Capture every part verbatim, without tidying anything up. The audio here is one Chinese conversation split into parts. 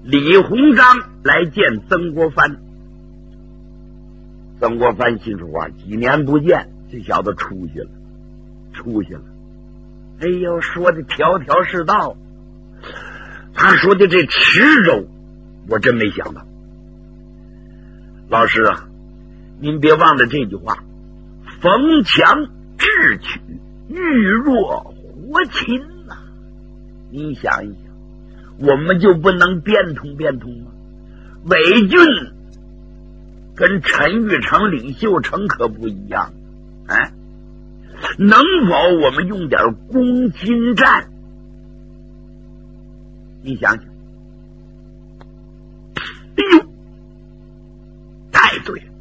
李鸿章来见曾国藩。曾国藩心说话，几年不见，这小子出息了，出息了。哎呦，说的条条是道。他说的这池州，我真没想到。老师啊，您别忘了这句话：逢强智取，遇弱活擒呐。你想一想，我们就不能变通变通吗？伪军跟陈玉成、李秀成可不一样，哎，能否我们用点攻心战？你想想，哎呦，太对了！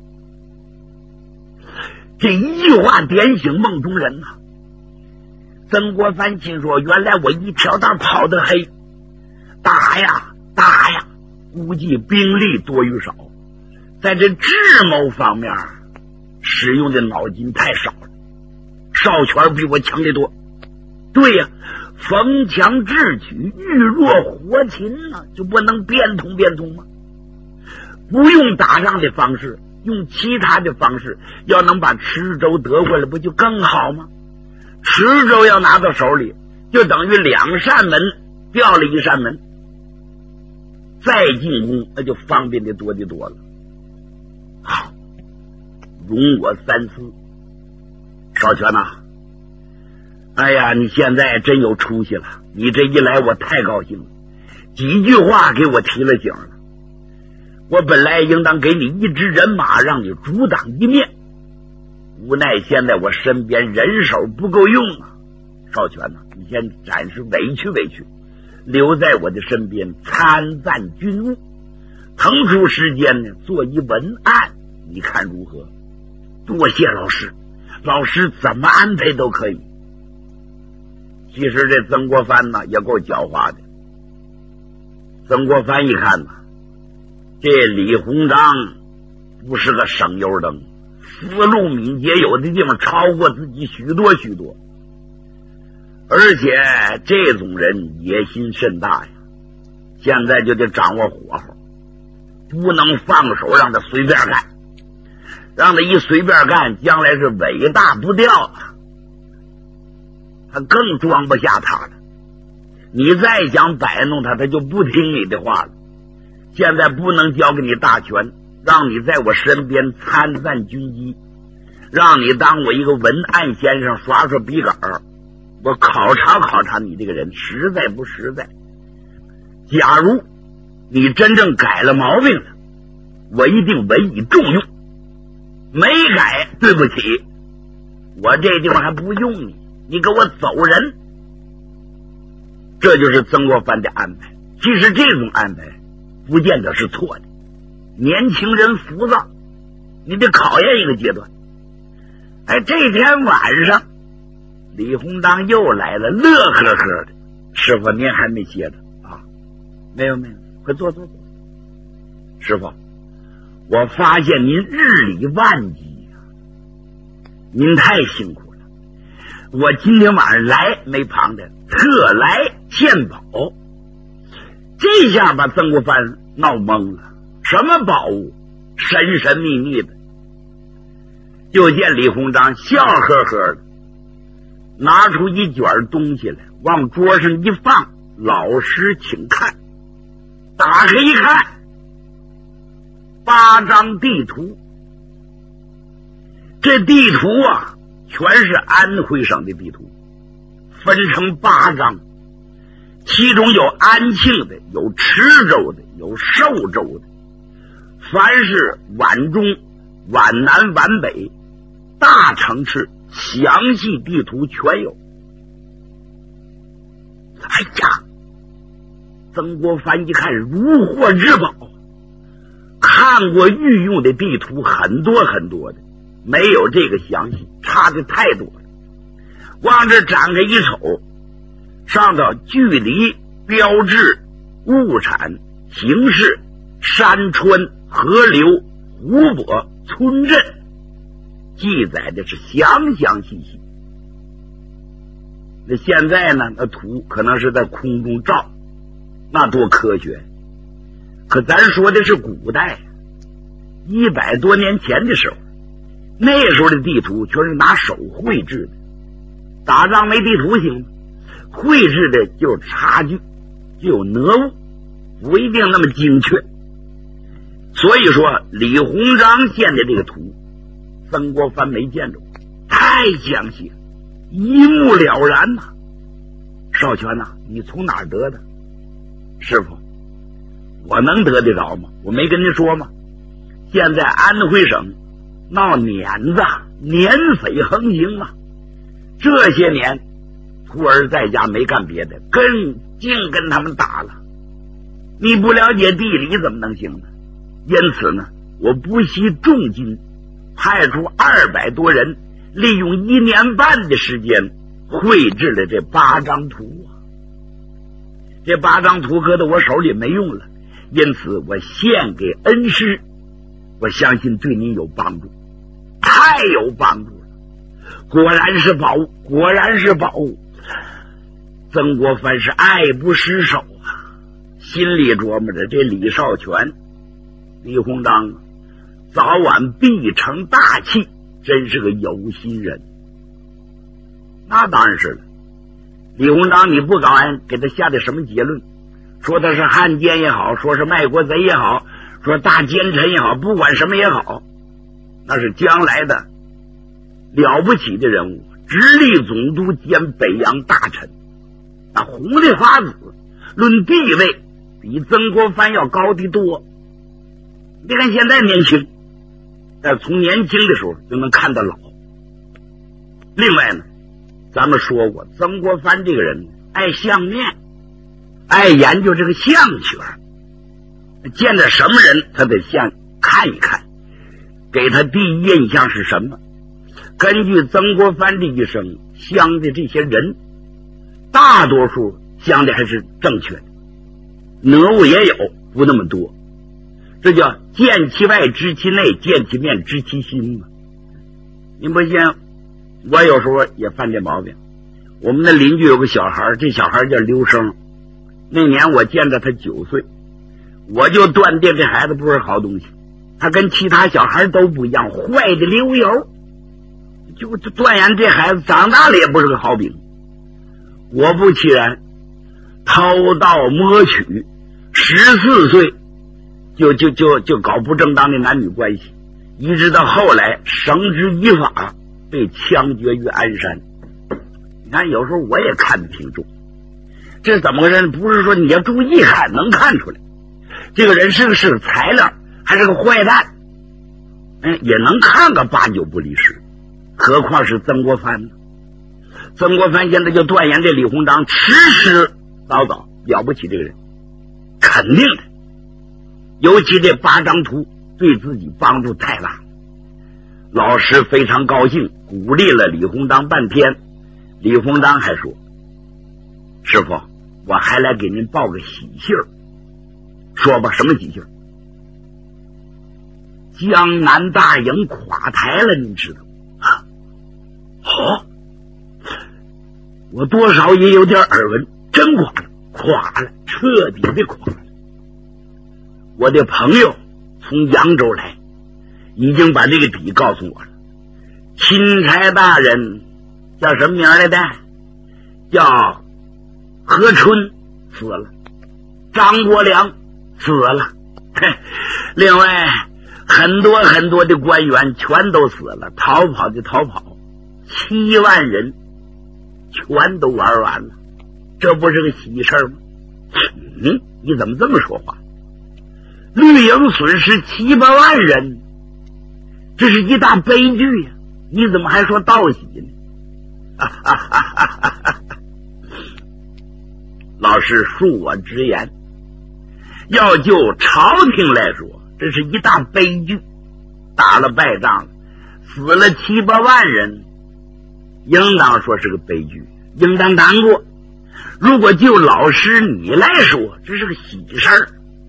这一句话点醒梦中人呐、啊。曾国藩心说：原来我一条道跑得黑，打呀打呀，估计兵力多与少，在这智谋方面使用的脑筋太少了。少权比我强得多。对呀、啊，逢强智取，遇弱活擒呢、啊，就不能变通变通吗？不用打仗的方式，用其他的方式，要能把池州得回来，不就更好吗？池州要拿到手里，就等于两扇门掉了一扇门，再进攻那就方便的多的多了。好，容我三思。少权呐、啊，哎呀，你现在真有出息了，你这一来我太高兴了，几句话给我提了醒了。我本来应当给你一支人马让你阻挡一面，无奈现在我身边人手不够用啊。少权呐、啊，你先暂时委屈委屈，留在我的身边参赞军务，腾出时间呢做一文案，你看如何？多谢老师，老师怎么安排都可以。其实这曾国藩呢也够狡猾的。曾国藩一看呢，这李鸿章不是个省油灯，思路敏捷，有的地方超过自己许多许多，而且这种人野心甚大呀。现在就得掌握火候，不能放手让他随便干，让他一随便干，将来是尾大不掉啊，他更装不下他了。你再想摆弄他，他就不听你的话了。现在不能交给你大权，让你在我身边参赞军机，让你当我一个文案先生刷刷笔杆儿，我考察考察你这个人实在不实在。假如你真正改了毛病了，我一定委以重用，没改对不起，我这地方还不用你，你给我走人。这就是曾国藩的安排。其实这种安排不见得是错的，年轻人浮躁，你得考验一个阶段。哎，这天晚上李鸿章又来了，乐呵呵的。师傅您还没歇着啊？没有没有，快坐坐坐。师傅，我发现您日理万机呀、啊，您太辛苦了。我今天晚上来没旁的，特来献宝。这下把曾国藩闹懵了，什么宝物？神神秘秘的。就见李鸿章笑呵呵的拿出一卷东西来，往桌上一放，老师请看。打开一看，八张地图。这地图啊，全是安徽省的地图，分成八张，其中有安庆的，有池州的，有寿州的，凡是皖中、皖南、皖北大城市详细地图全有。哎呀，曾国藩一看如获至宝，看过御用的地图很多很多的，没有这个详细，差的太多了。往这展开一瞅，上头距离、标志、物产、形势、山川、河流、湖泊、村镇，记载的是详详细细。那现在呢，那图可能是在空中照，那多科学。 可咱说的是古代，一百多年前的时候，那时候的地图全是拿手绘制的，打仗没地图行吗？绘制的就有差距，就有讹误，不一定那么精确。所以说李鸿章建的这个图，曾国藩没见着，太详细了，一目了然呐、啊。少荃呐、啊，你从哪儿得的？师傅，我能得得着吗？我没跟您说吗？现在安徽省闹碾子，碾匪横行啊！这些年徒儿在家没干别的，跟净跟他们打了。你不了解地理怎么能行呢？因此呢，我不惜重金派出二百多人，利用一年半的时间绘制了这八张图啊。这八张图搁到我手里没用了，因此我献给恩师，我相信对您有帮助，太有帮助了。果然是宝物，果然是宝物。曾国藩是爱不释手啊，心里琢磨着这李少荃、李鸿章啊，早晚必成大器，真是个有心人。那当然是了。李鸿章你不敢给他下的什么结论，说他是汉奸也好，说是卖国贼也好，说大奸臣也好，不管什么也好，那是将来的了不起的人物，直隶总督兼北洋大臣，那红的发紫，论地位比曾国藩要高得多。你看现在年轻，但从年轻的时候就能看到老。另外呢，咱们说过，曾国藩这个人爱相面，爱研究这个相学，见着什么人他得先看一看，给他第一印象是什么。根据曾国藩这一生相的这些人，大多数相的还是正确的，讹误也有，不那么多。这叫见其外知其内，见其面知其心嘛。您不信，我有时候也犯这毛病。我们的邻居有个小孩，这小孩叫刘生，那年我见着他九岁，我就断定这孩子不是好东西，他跟其他小孩都不一样，坏的溜油，就断言这孩子长大了也不是个好饼。果不其然，偷盗摸取，十四岁就就就就搞不正当的男女关系，一直到后来绳之以法，被枪决于鞍山。你看有时候我也看得挺重，这怎么回事？不是说你要注意看能看出来这个人是个是个材料还是个坏蛋，哎，也能看个八九不离十，何况是曾国藩呢？曾国藩现在就断言这李鸿章迟迟早早了不起，这个人肯定的，尤其这八张图对自己帮助太大。老师非常高兴，鼓励了李鸿章半天。李鸿章还说，师傅，我还来给您报个喜信儿。说吧，什么喜信儿？江南大营垮台了，您知道啊？好，我多少也有点耳闻，真垮了，垮了，彻底的垮了。我的朋友从扬州来，已经把这个底告诉我了。钦差大人叫什么名来的？叫何春死了，张国良死了，另外很多很多的官员全都死了，逃跑的逃跑，七万人全都玩完了，这不是个喜事吗？嗯，你怎么这么说话？绿营损失七八万人，这是一大悲剧呀、啊！你怎么还说道喜呢？老师恕我直言，要就朝廷来说，这是一大悲剧，打了败仗了，死了七八万人，应当说是个悲剧，应当难过。如果就老师你来说，这是个喜事儿。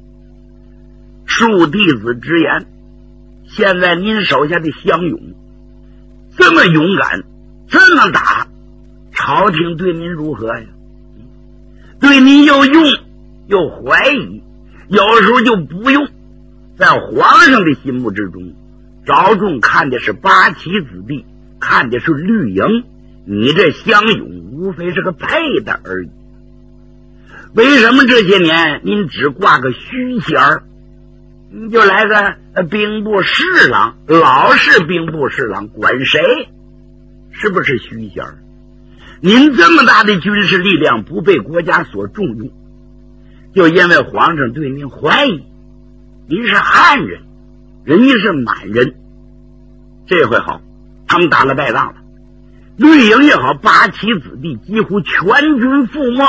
恕弟子直言，现在您手下的乡勇这么勇敢，这么打，朝廷对您如何呀？对您又用又怀疑， 有时候就不用。在皇上的心目之中，赵仲看的是八旗子弟，看的是绿营，你这项勇无非是个配的而已。为什么这些年您只挂个虚衔儿？你就来个兵部侍郎，老是兵部侍郎，管谁？是不是虚衔儿？您这么大的军事力量不被国家所重用，就因为皇上对您怀疑，您是汉人，人家是满人。这回好，他们打了败仗了，绿营也好，八旗子弟几乎全军覆没，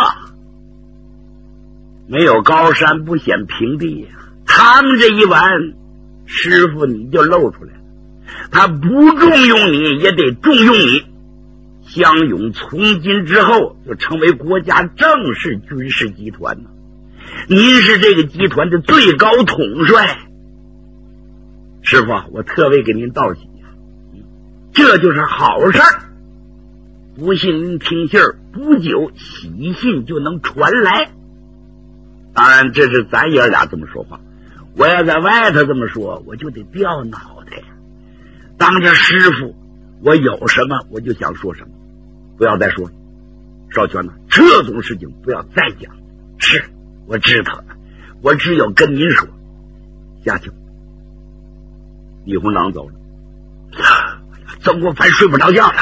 没有高山不显平地呀、啊。他们这一完，师傅你就露出来了，他不重用你也得重用你。项勇从今之后就成为国家正式军事集团了，您是这个集团的最高统帅。师傅，我特为给您道喜呀、啊，这就是好事儿。不信您听信儿，不久喜信就能传来。当然，这是咱爷俩这么说话，我要在外头这么说，我就得掉脑袋。当着师傅，我有什么我就想说什么，不要再说了。少泉呢，这种事情不要再讲。是，我知道了，我只有跟您说。下去，李鸿章走了，曾国藩睡不着觉了。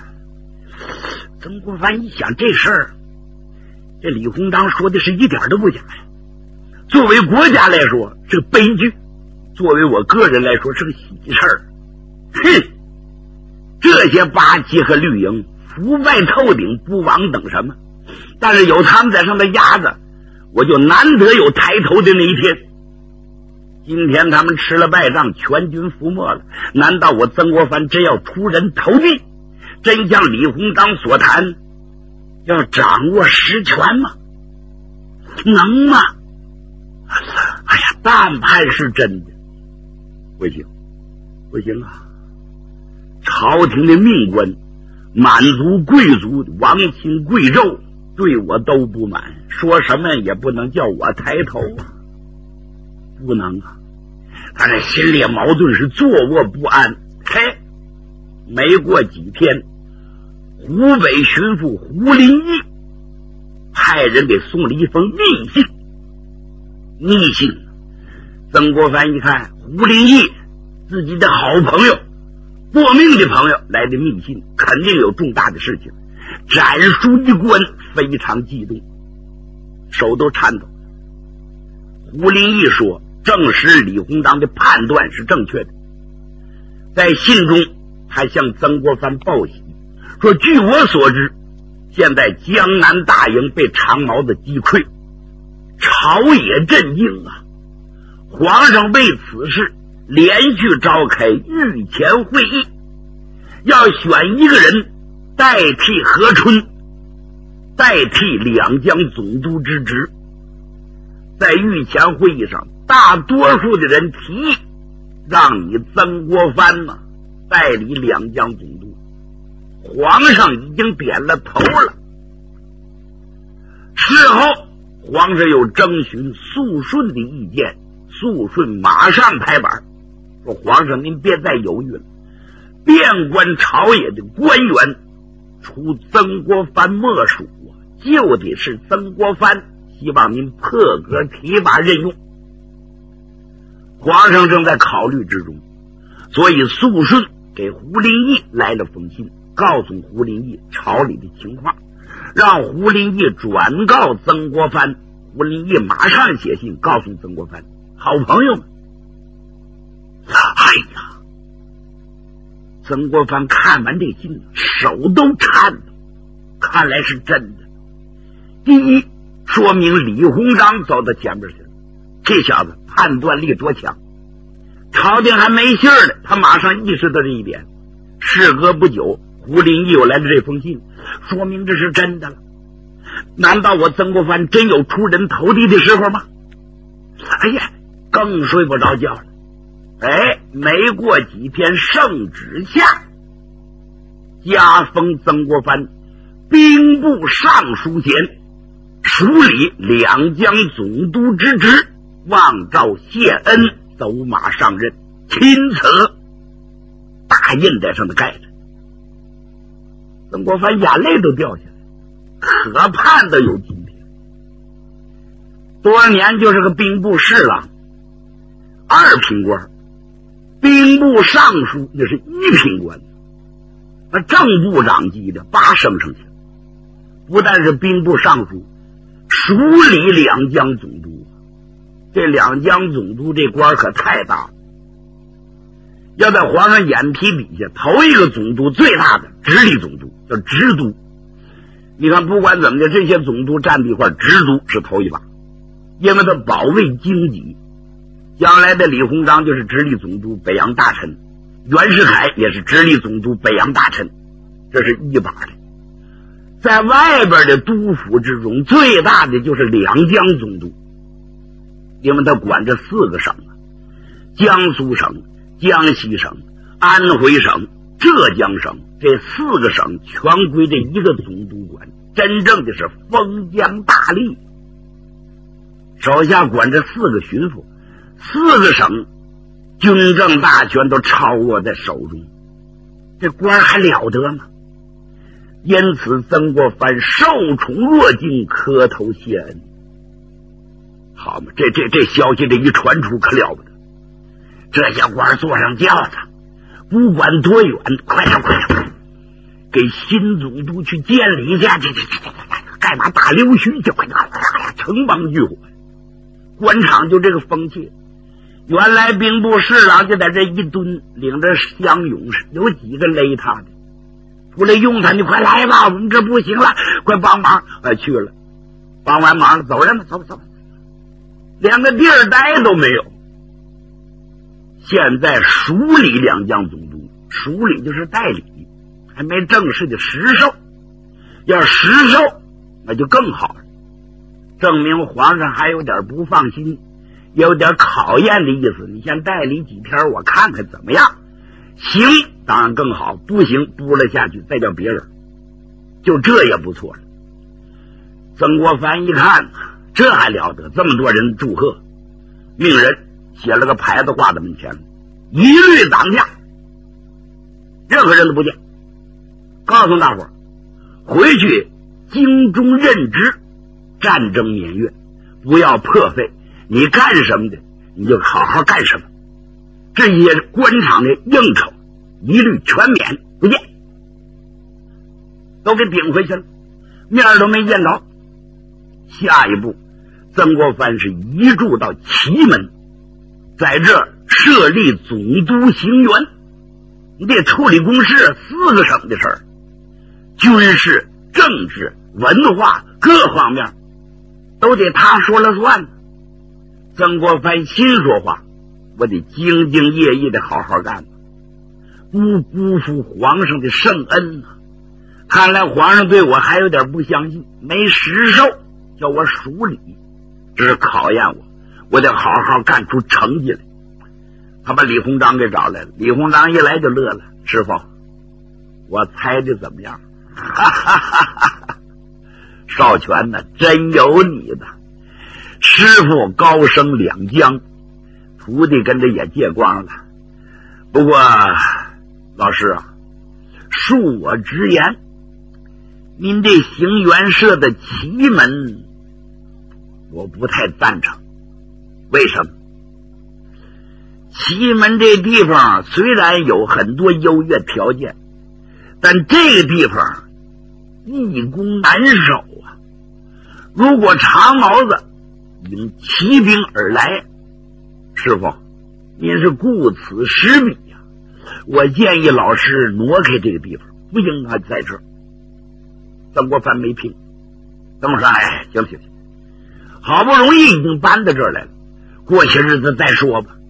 曾国藩一想这事儿，这李鸿章说的是一点都不假呀。作为国家来说是个悲剧，作为我个人来说是个喜事儿。哼，这些八旗和绿营腐败透顶，不枉等什么。但是有他们在上面压着，我就难得有抬头的那一天。今天他们吃了败仗，全军覆没了，难道我曾国藩真要出人头地，真像李鸿章所谈，要掌握实权吗？能吗？哎呀，但盼是真的。不行，不行啊！朝廷的命官、满族贵族、王亲贵胄对我都不满，说什么也不能叫我抬头啊！不能啊！他这心里矛盾，是坐卧不安。嘿，没过几天，湖北巡抚胡林翼派人给送了一封密信。密信，曾国藩一看，胡林翼自己的好朋友、过命的朋友来的密信，肯定有重大的事情。斩书一关，非常激动，手都颤抖。胡林翼说，证实李鸿章的判断是正确的。在信中，他向曾国藩报喜，说据我所知，现在江南大营被长毛子击溃，朝野震惊啊！皇上为此事连续召开御前会议，要选一个人代替何春，代替两江总督之职。在御前会议上，大多数的人提议让你曾国藩呢代理两江总督，皇上已经点了头了。事后皇上又征询肃顺的意见，肃顺马上拍板说，皇上您别再犹豫了，遍观朝野的官员除曾国藩莫属啊，就得是曾国藩，希望您破格提拔任用。皇上正在考虑之中，所以肃顺给胡林翼来了封信，告诉胡林翼朝里的情况，让胡林翼转告曾国藩。胡林翼马上写信告诉曾国藩，好朋友们，哎呀，曾国藩看完这信，手都颤了，看来是真的。第一，说明李鸿章走到前边去了，这小子判断力多强。朝廷还没信儿呢，他马上意识到这一点。事隔不久，胡林翼又来了这封信，说明这是真的了。难道我曾国藩真有出人头地的时候吗？哎呀，更睡不着觉了。哎，没过几天，圣旨下，加封曾国藩兵部尚书衔，署理两江总督之职， 望诏谢恩，走马上任，钦此。大印在上头盖着。曾国藩眼泪都掉下来，可盼的有今天。多少年就是个兵部侍郎，二品官；兵部尚书那是一品官，那正部长级的八升上去，不但是兵部尚书，署理两江总督。这两江总督这官可太大了，要在皇上眼皮底下，头一个总督最大的直隶总督叫直督。你看不管怎么的，这些总督站在一块，直督是头一把，因为他保卫经济。将来的李鸿章就是直隶总督北洋大臣，袁世凯也是直隶总督北洋大臣，这是一把的。在外边的督府之中，最大的就是两江总督，因为他管这四个省，江苏省、江西省、安徽省、浙江省，这四个省全归这一个总督管，真正的是封疆大吏。手下管这四个巡抚，四个省军政大权都超握在手中，这官还了得吗？因此曾国藩受宠若惊，磕头谢恩。好嘛，这这这消息这一传出可了不得，这些官坐上轿子，不管多远，快点快点，给新总督去见礼去，这这这这干嘛打溜须去？快点，城邦聚火，官场就这个风气。原来兵部侍郎就在这一蹲，领着乡勇士，有几个勒他的，出来用他，你快来吧，我们这不行了，快帮忙。呃，去了，帮完忙了，走人吧，走吧走吧，连个地儿待都没有。现在署理两江总督，署理就是代理，还没正式的实授。要实授那就更好了，证明皇上还有点不放心，有点考验的意思。你先代理几天，我看看怎么样，行当然更好，不行拨了下去再叫别人，就这也不错了。曾国藩一看，这还了得，这么多人祝贺，命人写了个牌子挂在门前，一律挡驾，任何人都不见，告诉大伙儿回去京中任职，战争免阅，不要破费，你干什么的你就好好干什么，这些官场的应酬一律全免，不见，都给顶回去了，面都没见着。下一步曾国藩是移驻到祁门，在这设立总督行辕，你得处理公事，四个省的事儿，军事、政治、文化各方面都得他说了算。曾国藩心说话，我得兢兢业业的好好干，不辜负皇上的圣恩啊！看来皇上对我还有点不相信，没实授，叫我署理，这是考验我，我得好好干出成绩来。他把李鸿章给找来了，李鸿章一来就乐了，师傅，我猜的怎么样？哈哈哈哈！少荃呢，真有你的，师傅高升两江，徒弟跟着也借光了。不过老师啊，恕我直言，您这行辕社的祁门我不太赞成。为什么？祁门这地方虽然有很多优越条件，但这个地方易攻难守啊！如果长毛子引骑兵而来，师傅您是顾此失彼呀、啊！我建议老师挪开这个地方，不应该在这儿。曾国藩没听，曾国藩哎，行行行，好不容易已经搬到这儿来了，过些日子再说吧。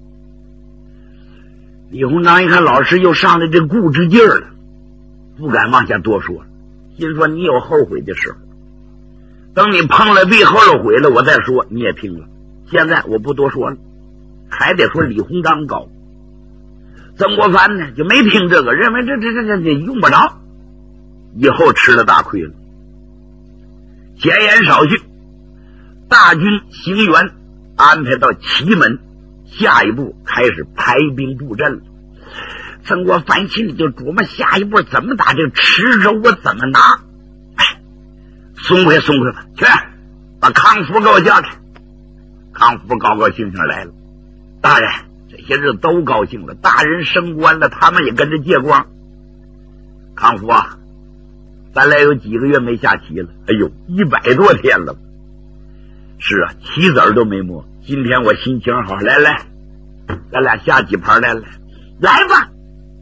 李鸿章一看老师又上来这固执劲儿了，不敢往下多说了，心说你有后悔的时候，等你碰了壁后了悔了我再说，你也听了，现在我不多说了，还得说李鸿章高。曾国藩呢就没听这个，认为这这这这这用不着，以后吃了大亏了。闲言少叙，大军行辕安排到祁门，下一步开始排兵布阵了。曾国藩心里就琢磨，下一步怎么打这个池州，我怎么拿？哎，松快松快吧，去把康福给我叫去。康福高高兴兴来了，大人，这些日子都高兴了，大人升官了，他们也跟着借光。康福啊，咱俩有几个月没下棋了？哎呦，一百多天了。是啊，棋子儿都没摸。今天我心情好，来来，咱俩下几盘来来，来吧。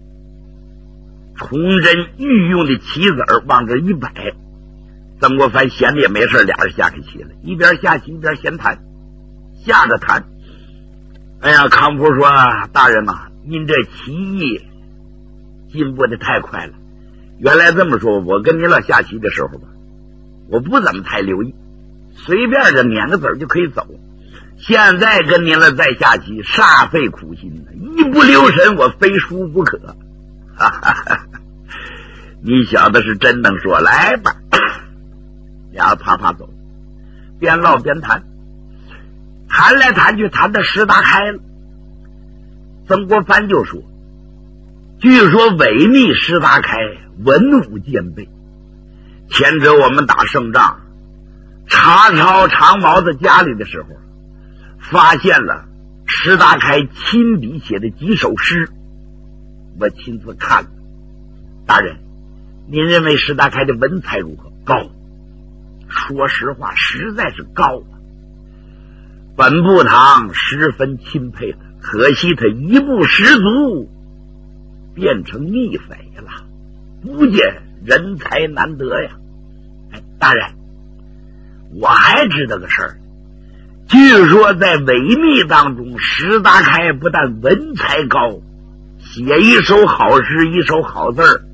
崇祯御用的棋子儿往这一摆，曾国藩闲的也没事，俩人下开棋了，一边下棋一边闲谈，下着谈。哎呀，康福说，大人啊，您这棋艺进步的太快了。原来这么说，我跟您老下棋的时候吧，我不怎么太留意，随便这捻个子儿就可以走。现在跟您了再下棋，煞费苦心，一不留神我非输不可。哈哈哈，你小子是真能说，来吧。俩啪啪走，边唠边谈，谈来谈去谈到石达开了。曾国藩就说，据说违逆石达开文武兼备，前者我们打胜仗查抄长毛子家里的时候，发现了石达开亲笔写的几首诗，我亲自看了。大人，您认为石达开的文采如何？高，说实话实在是高啊。本部堂十分钦佩他，可惜他一不十足，变成逆匪了，不见人才难得呀。哎，大人，我还知道个事儿，据说在违密当中，石达开不但文才高，写一首好诗，一首好字儿，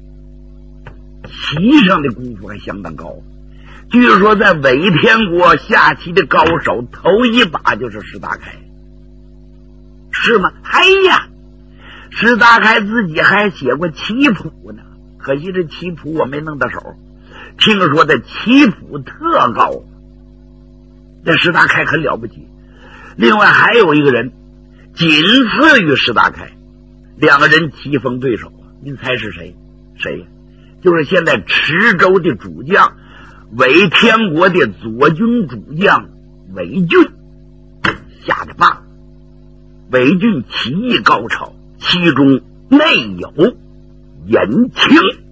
棋上的功夫还相当高。据说在伪天国下棋的高手头一把就是石达开，是吗？哎呀，石达开自己还写过棋谱呢，可惜这棋谱我没弄到手。听说的棋谱特高，这石达开很了不起。另外还有一个人仅次于石达开，两个人棋逢对手，您猜是谁？谁呀？就是现在池州的主将，伪天国的左军主将韦俊下的棒。韦俊棋艺高超，其中内有颜情。